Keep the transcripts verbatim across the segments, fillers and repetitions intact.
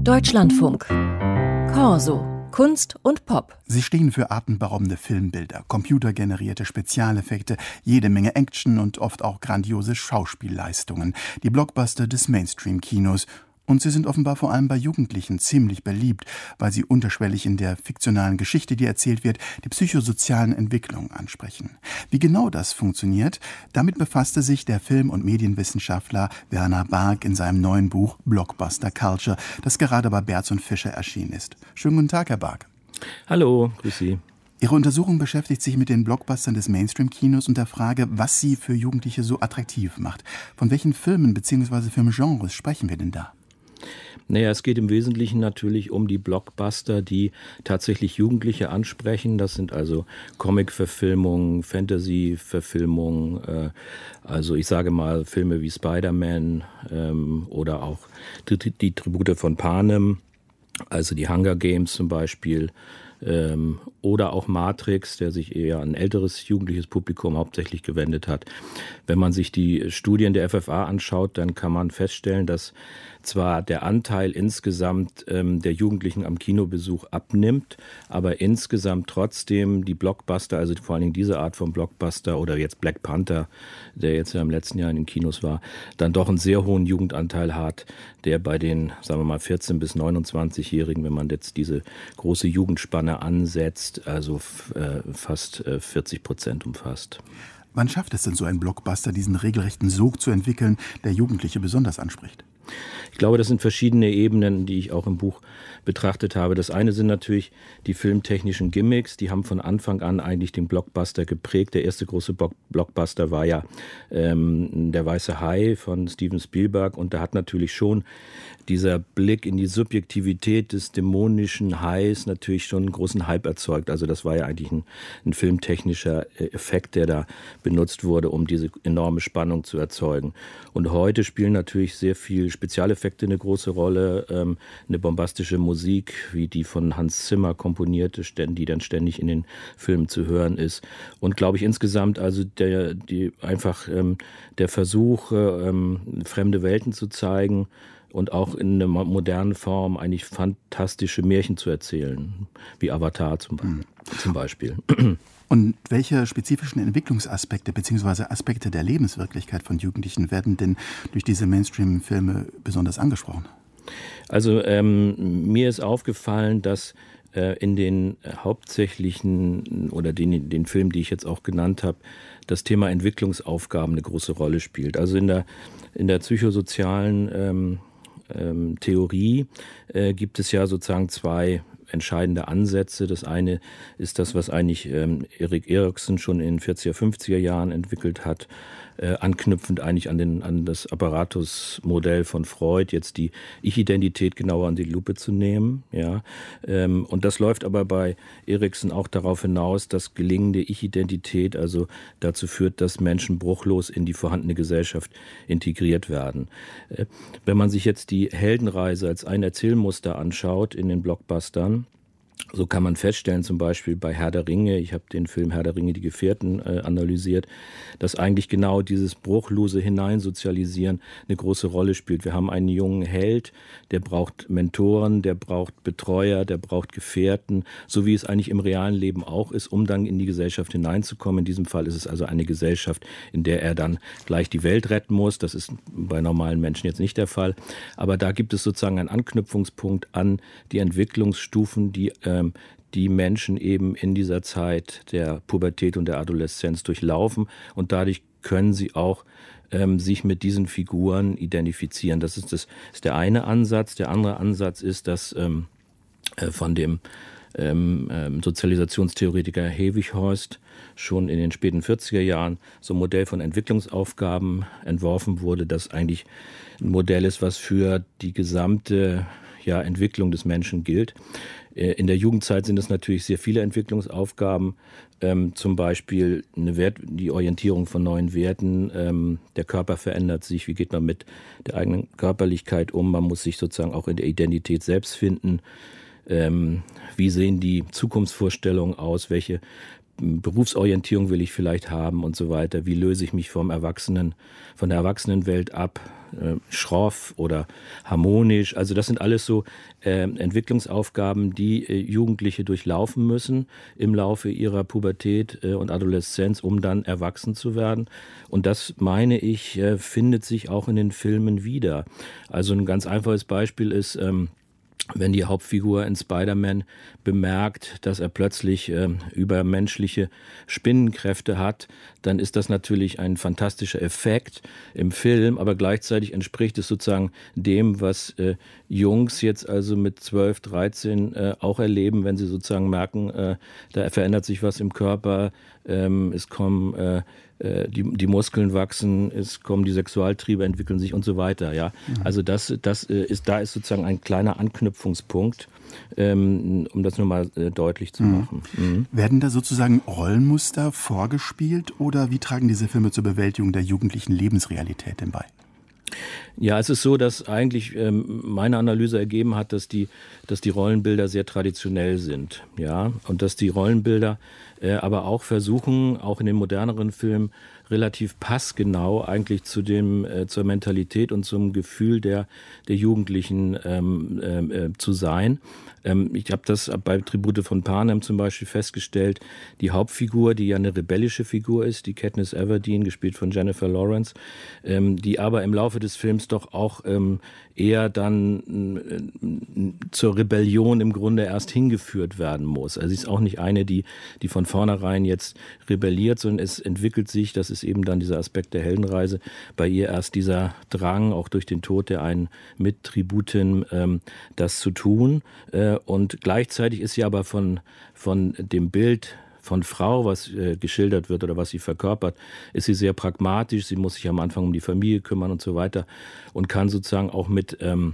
Deutschlandfunk. Corso. Kunst und Pop. Sie stehen für atemberaubende Filmbilder, computergenerierte Spezialeffekte, jede Menge Action und oft auch grandiose Schauspielleistungen. Die Blockbuster des Mainstream-Kinos. Und sie sind offenbar vor allem bei Jugendlichen ziemlich beliebt, weil sie unterschwellig in der fiktionalen Geschichte, die erzählt wird, die psychosozialen Entwicklungen ansprechen. Wie genau das funktioniert, damit befasste sich der Film- und Medienwissenschaftler Werner Bark in seinem neuen Buch Blockbuster Culture, das gerade bei Berz und Fischer erschienen ist. Schönen guten Tag, Herr Bark. Hallo, grüß Sie. Ihre Untersuchung beschäftigt sich mit den Blockbustern des Mainstream-Kinos und der Frage, was sie für Jugendliche so attraktiv macht. Von welchen Filmen bzw. Filmgenres sprechen wir denn da? Naja, es geht im Wesentlichen natürlich um die Blockbuster, die tatsächlich Jugendliche ansprechen. Das sind also Comic-Verfilmungen, Fantasy-Verfilmungen, äh, also ich sage mal Filme wie Spider-Man ähm, oder auch die, die Tribute von Panem, also die Hunger Games zum Beispiel. Ähm, oder auch Matrix, der sich eher an ein älteres jugendliches Publikum hauptsächlich gewendet hat. Wenn man sich die Studien der F F A anschaut, dann kann man feststellen, dass zwar der Anteil insgesamt ähm, der Jugendlichen am Kinobesuch abnimmt, aber insgesamt trotzdem die Blockbuster, also vor allen Dingen diese Art von Blockbuster oder jetzt Black Panther, der jetzt ja im letzten Jahr in den Kinos war, dann doch einen sehr hohen Jugendanteil hat, der bei den, sagen wir mal, vierzehn- bis neunundzwanzigjährigen, wenn man jetzt diese große Jugendspanne ansetzt, also äh, fast äh, vierzig Prozent umfasst. Wann schafft es denn so ein Blockbuster, diesen regelrechten Sog zu entwickeln, der Jugendliche besonders anspricht? Ich glaube, das sind verschiedene Ebenen, die ich auch im Buch betrachtet habe. Das eine sind natürlich die filmtechnischen Gimmicks, die haben von Anfang an eigentlich den Blockbuster geprägt. Der erste große Blockbuster war ja ähm, Der Weiße Hai von Steven Spielberg, und da hat natürlich schon dieser Blick in die Subjektivität des dämonischen Hais natürlich schon einen großen Hype erzeugt. Also das war ja eigentlich ein, ein filmtechnischer Effekt, der da benutzt wurde, um diese enorme Spannung zu erzeugen. Und heute spielen natürlich sehr viel Spezialeffekte eine große Rolle, ähm, eine bombastische Musik, wie die von Hans Zimmer komponierte, die dann ständig in den Filmen zu hören ist. Und glaube ich insgesamt also der, die, einfach ähm, der Versuch, ähm, fremde Welten zu zeigen, und auch in einer modernen Form eigentlich fantastische Märchen zu erzählen, wie Avatar zum, mhm. zum Beispiel. Und welche spezifischen Entwicklungsaspekte bzw. Aspekte der Lebenswirklichkeit von Jugendlichen werden denn durch diese Mainstream-Filme besonders angesprochen? Also ähm, mir ist aufgefallen, dass äh, in den hauptsächlichen oder den, den Filmen, die ich jetzt auch genannt habe, das Thema Entwicklungsaufgaben eine große Rolle spielt. Also in der, in der psychosozialen ähm, ähm, Theorie äh, gibt es ja sozusagen zwei entscheidende Ansätze. Das eine ist das, was eigentlich ähm, Erik Erikson schon in den vierziger, fünfziger Jahren entwickelt hat, äh, anknüpfend eigentlich an, den, an das Apparatus-Modell von Freud, jetzt die Ich-Identität genauer an die Lupe zu nehmen. Ja? Ähm, und das läuft aber bei Erikson auch darauf hinaus, dass gelingende Ich-Identität also dazu führt, dass Menschen bruchlos in die vorhandene Gesellschaft integriert werden. Äh, wenn man sich jetzt die Heldenreise als ein Erzählmuster anschaut in den Blockbustern, so kann man feststellen, zum Beispiel bei Herr der Ringe, ich habe den Film Herr der Ringe, die Gefährten äh, analysiert, dass eigentlich genau dieses bruchlose Hineinsozialisieren eine große Rolle spielt. Wir haben einen jungen Held, der braucht Mentoren, der braucht Betreuer, der braucht Gefährten, so wie es eigentlich im realen Leben auch ist, um dann in die Gesellschaft hineinzukommen. In diesem Fall ist es also eine Gesellschaft, in der er dann gleich die Welt retten muss. Das ist bei normalen Menschen jetzt nicht der Fall. Aber da gibt es sozusagen einen Anknüpfungspunkt an die Entwicklungsstufen, die die Menschen eben in dieser Zeit der Pubertät und der Adoleszenz durchlaufen, und dadurch können sie auch ähm, sich mit diesen Figuren identifizieren. Das ist, das ist der eine Ansatz. Der andere Ansatz ist, dass ähm, äh, von dem ähm, ähm, Sozialisationstheoretiker Hewighorst schon in den späten vierziger Jahren so ein Modell von Entwicklungsaufgaben entworfen wurde, das eigentlich ein Modell ist, was für die gesamte ja, Entwicklung des Menschen gilt. In der Jugendzeit sind es natürlich sehr viele Entwicklungsaufgaben, ähm, zum Beispiel eine Wert, die Orientierung von neuen Werten. Ähm, der Körper verändert sich, wie geht man mit der eigenen Körperlichkeit um? Man muss sich sozusagen auch in der Identität selbst finden. Ähm, wie sehen die Zukunftsvorstellungen aus? Welche Berufsorientierung will ich vielleicht haben und so weiter. Wie löse ich mich vom Erwachsenen, von der Erwachsenenwelt ab? Äh, schroff oder harmonisch. Also das sind alles so äh, Entwicklungsaufgaben, die äh, Jugendliche durchlaufen müssen im Laufe ihrer Pubertät äh, und Adoleszenz, um dann erwachsen zu werden. Und das, meine ich, äh, findet sich auch in den Filmen wieder. Also ein ganz einfaches Beispiel ist, ähm, wenn die Hauptfigur in Spider-Man bemerkt, dass er plötzlich äh, übermenschliche Spinnenkräfte hat, dann ist das natürlich ein fantastischer Effekt im Film, aber gleichzeitig entspricht es sozusagen dem, was äh, Jungs jetzt also mit zwölf, dreizehn äh, auch erleben, wenn sie sozusagen merken, äh, da verändert sich was im Körper, ähm, es kommen äh, Die, die Muskeln wachsen, es kommen die Sexualtriebe, entwickeln sich und so weiter. Ja, mhm. Also das, das ist, da ist sozusagen ein kleiner Anknüpfungspunkt, ähm, um das nur mal äh, deutlich zu machen. Mhm. Mhm. Werden da sozusagen Rollenmuster vorgespielt oder wie tragen diese Filme zur Bewältigung der jugendlichen Lebensrealität denn bei? Ja, es ist so, dass eigentlich ähm, meine Analyse ergeben hat, dass die, dass die Rollenbilder sehr traditionell sind, ja, und dass die Rollenbilder äh, aber auch versuchen, auch in den moderneren Filmen relativ passgenau eigentlich zu dem äh, zur Mentalität und zum Gefühl der der Jugendlichen ähm, äh, zu sein. Ähm, ich habe das bei Tribute von Panem zum Beispiel festgestellt. Die Hauptfigur, die ja eine rebellische Figur ist, die Katniss Everdeen, gespielt von Jennifer Lawrence, ähm, die aber im Laufe des Films doch auch ähm, eher dann äh, zur Rebellion im Grunde erst hingeführt werden muss. Also sie ist auch nicht eine, die die von vornherein jetzt rebelliert, sondern es entwickelt sich, das ist eben dann dieser Aspekt der Heldenreise, bei ihr erst dieser Drang, auch durch den Tod der einen Mittributin, ähm, das zu tun. Äh, und gleichzeitig ist sie aber von, von dem Bild von Frau, was äh, geschildert wird oder was sie verkörpert, ist sie sehr pragmatisch. Sie muss sich am Anfang um die Familie kümmern und so weiter und kann sozusagen auch mit ähm,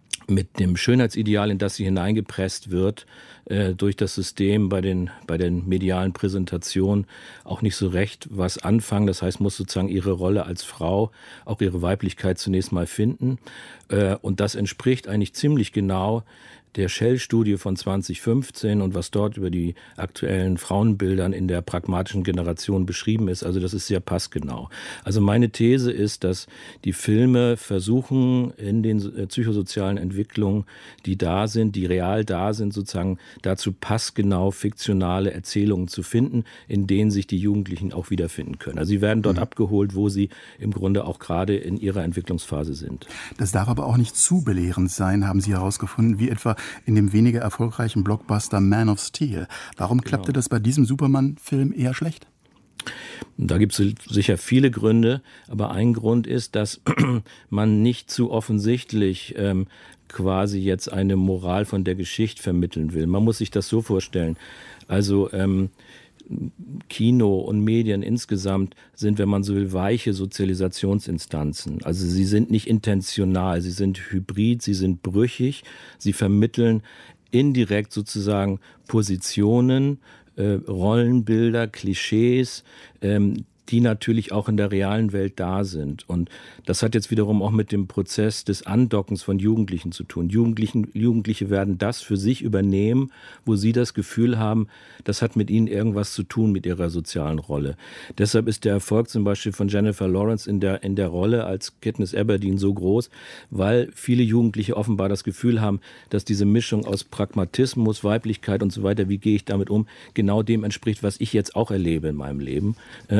mit dem Schönheitsideal, in das sie hineingepresst wird, äh, durch das System bei den, bei den medialen Präsentationen auch nicht so recht was anfangen. Das heißt, muss sozusagen ihre Rolle als Frau, auch ihre Weiblichkeit zunächst mal finden. Äh, und das entspricht eigentlich ziemlich genau der Shell-Studie von zwanzig fünfzehn und was dort über die aktuellen Frauenbildern in der pragmatischen Generation beschrieben ist. Also das ist sehr passgenau. Also meine These ist, dass die Filme versuchen, in den psychosozialen Entwicklungen, die da sind, die real da sind, sozusagen dazu passgenau fiktionale Erzählungen zu finden, in denen sich die Jugendlichen auch wiederfinden können. Also sie werden dort mhm. abgeholt, wo sie im Grunde auch gerade in ihrer Entwicklungsphase sind. Das darf aber auch nicht zu belehrend sein, haben Sie herausgefunden, wie etwa in dem weniger erfolgreichen Blockbuster Man of Steel. Warum klappte genau. das bei diesem Superman-Film eher schlecht? Da gibt es sicher viele Gründe, aber ein Grund ist, dass man nicht zu offensichtlich ähm, quasi jetzt eine Moral von der Geschichte vermitteln will. Man muss sich das so vorstellen. Also ähm, Kino und Medien insgesamt sind, wenn man so will, weiche Sozialisationsinstanzen. Also sie sind nicht intentional, sie sind hybrid, sie sind brüchig, sie vermitteln indirekt sozusagen Positionen, äh, Rollenbilder, Klischees, ähm, die natürlich auch in der realen Welt da sind. Und das hat jetzt wiederum auch mit dem Prozess des Andockens von Jugendlichen zu tun. Jugendlichen, Jugendliche werden das für sich übernehmen, wo sie das Gefühl haben, das hat mit ihnen irgendwas zu tun, mit ihrer sozialen Rolle. Deshalb ist der Erfolg zum Beispiel von Jennifer Lawrence in der, in der Rolle als Katniss Everdeen so groß, weil viele Jugendliche offenbar das Gefühl haben, dass diese Mischung aus Pragmatismus, Weiblichkeit und so weiter, wie gehe ich damit um, genau dem entspricht, was ich jetzt auch erlebe in meinem Leben.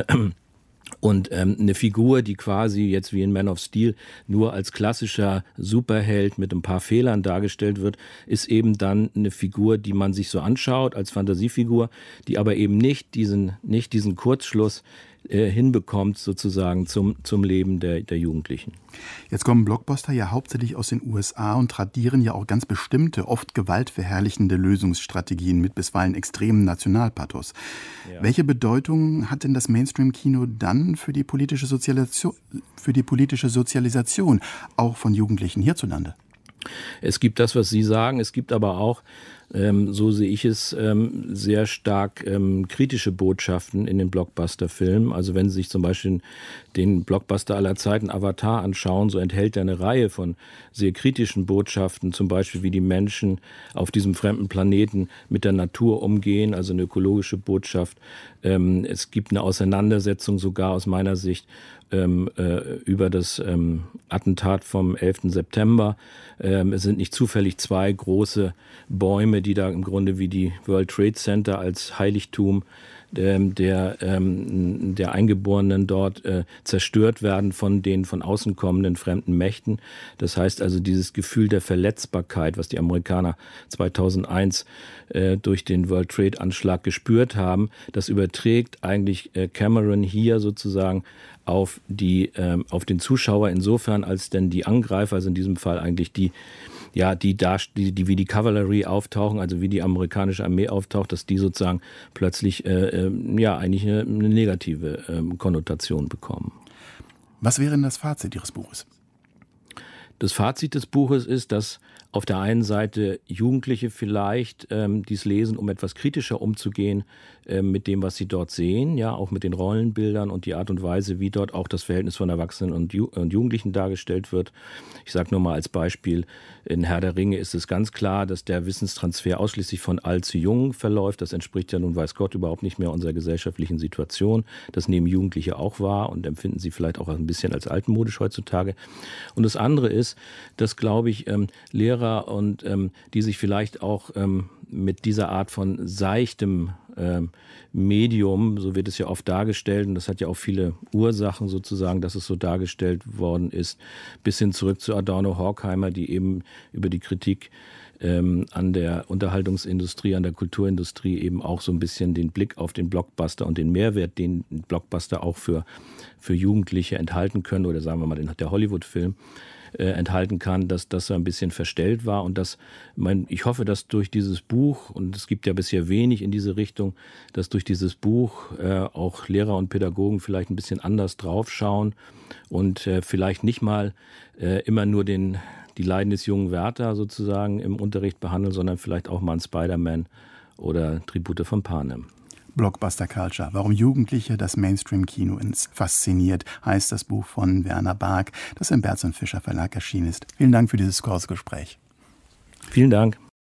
Und ähm, eine Figur, die quasi jetzt wie in Man of Steel nur als klassischer Superheld mit ein paar Fehlern dargestellt wird, ist eben dann eine Figur, die man sich so anschaut als Fantasiefigur, die aber eben nicht diesen, nicht diesen Kurzschluss äh, hinbekommt sozusagen zum, zum Leben der, der Jugendlichen. Jetzt kommen Blockbuster ja hauptsächlich aus den U S A und tradieren ja auch ganz bestimmte, oft gewaltverherrlichende Lösungsstrategien mit bisweilen extremem Nationalpathos. Ja. Welche Bedeutung hat denn das Mainstream-Kino dann für die politische Sozialisation, für die politische Sozialisation auch von Jugendlichen hierzulande? Es gibt das, was Sie sagen, es gibt aber auch ähm, so sehe ich es, ähm, sehr stark ähm, kritische Botschaften in den Blockbuster-Filmen. Also wenn Sie sich zum Beispiel den Blockbuster aller Zeiten Avatar anschauen, so enthält er eine Reihe von sehr kritischen Botschaften, zum Beispiel wie die Menschen auf diesem fremden Planeten mit der Natur umgehen, also eine ökologische Botschaft. Ähm, es gibt eine Auseinandersetzung sogar aus meiner Sicht ähm, äh, über das ähm, Attentat vom elften September. Ähm, es sind nicht zufällig zwei große Bäume, die da im Grunde wie die World Trade Center als Heiligtum ähm, der, ähm, der Eingeborenen dort äh, zerstört werden von den von außen kommenden fremden Mächten. Das heißt also, dieses Gefühl der Verletzbarkeit, was die Amerikaner zweitausendeins äh, durch den World Trade Anschlag gespürt haben, das überträgt eigentlich äh, Cameron hier sozusagen auf die, ähm, auf den Zuschauer insofern, als denn die Angreifer, also in diesem Fall eigentlich die, ja, die, da, die, die wie die Cavalry auftauchen, also wie die amerikanische Armee auftaucht, dass die sozusagen plötzlich, äh, äh, ja, eigentlich eine, eine negative äh, Konnotation bekommen. Was wäre denn das Fazit Ihres Buches? Das Fazit des Buches ist, dass auf der einen Seite Jugendliche vielleicht ähm, dies lesen, um etwas kritischer umzugehen äh, mit dem, was sie dort sehen, ja, auch mit den Rollenbildern und die Art und Weise, wie dort auch das Verhältnis von Erwachsenen und, Ju- und Jugendlichen dargestellt wird. Ich sage nur mal als Beispiel, in Herr der Ringe ist es ganz klar, dass der Wissenstransfer ausschließlich von alt zu jung verläuft. Das entspricht ja nun, weiß Gott, überhaupt nicht mehr unserer gesellschaftlichen Situation. Das nehmen Jugendliche auch wahr und empfinden sie vielleicht auch ein bisschen als altmodisch heutzutage. Und das andere ist, dass, glaube ich, ähm, Lehrer und ähm, die sich vielleicht auch ähm, mit dieser Art von seichtem ähm, Medium, so wird es ja oft dargestellt, und das hat ja auch viele Ursachen sozusagen, dass es so dargestellt worden ist, bis hin zurück zu Adorno, Horkheimer, die eben über die Kritik ähm, an der Unterhaltungsindustrie, an der Kulturindustrie eben auch so ein bisschen den Blick auf den Blockbuster und den Mehrwert, den Blockbuster auch für, für Jugendliche enthalten können, oder sagen wir mal den, der Hollywood-Film, Äh, enthalten kann, dass das so ein bisschen verstellt war und dass, mein, ich hoffe, dass durch dieses Buch, und es gibt ja bisher wenig in diese Richtung, dass durch dieses Buch äh, auch Lehrer und Pädagogen vielleicht ein bisschen anders draufschauen und äh, vielleicht nicht mal äh, immer nur den, die Leiden des jungen Werther sozusagen im Unterricht behandeln, sondern vielleicht auch mal einen Spider-Man oder Tribute von Panem. Blockbuster Culture, warum Jugendliche das Mainstream-Kino fasziniert, heißt das Buch von Werner Bark, das im Berz und Fischer Verlag erschienen ist. Vielen Dank für dieses Kurzgespräch. Vielen Dank.